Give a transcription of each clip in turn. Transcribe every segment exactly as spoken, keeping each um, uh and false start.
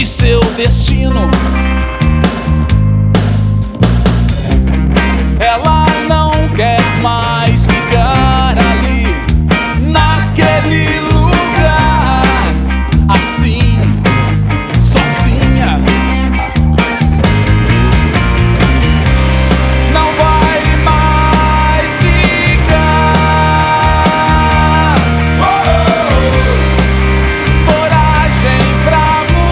de seu destino. Ela não quer mais ficar ali, naquele lugar, assim, sozinha. Não vai mais ficar. Oh, oh, oh. Coragem pra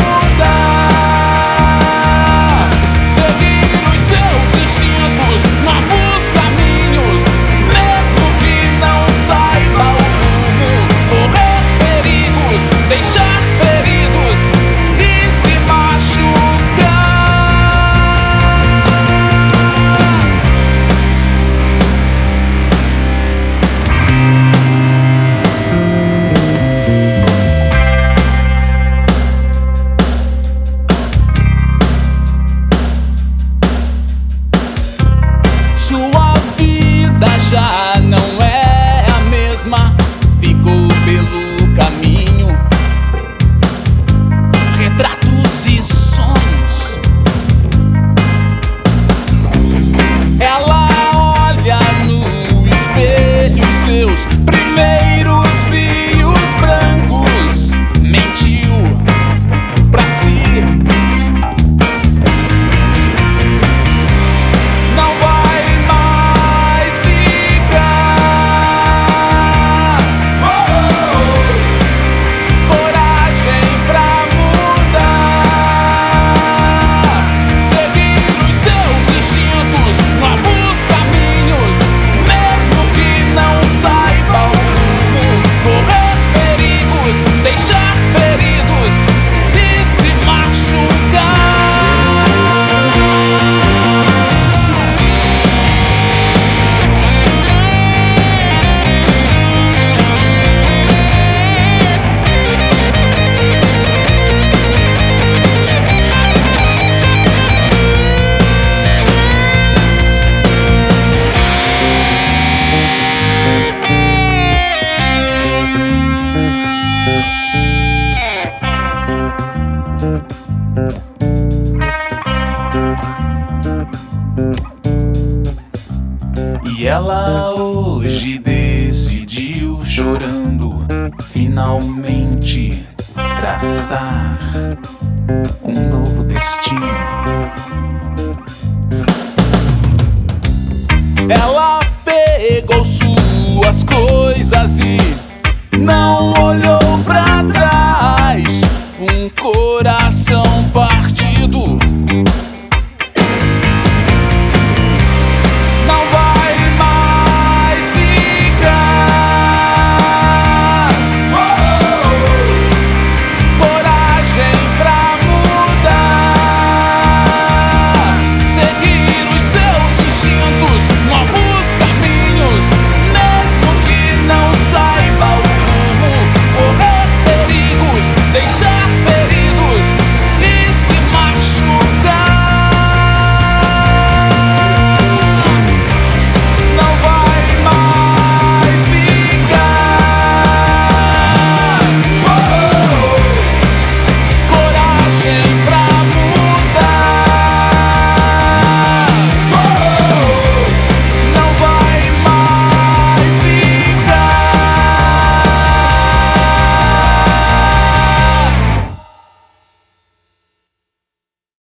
mudar, seguir os seus instintos, novos caminhos, mesmo que não saiba o rumo, correr perigos, deixar feridos e se machucar. Sua vida já não é a mesma, ficou pelo caminho. Retratos e sonhos. Ela olha no espelho os seus primeiros fios brancos, mentiu pra si. Não vai mais ficar. Oh, oh, oh. Coragem pra mudar, seguir os seus instintos, novos caminhos, mesmo que não saiba o rumo, correr perigos, deixar feridos e se machucar. E ela hoje decidiu, chorando, finalmente traçar um novo destino. Ela pegou suas coisas e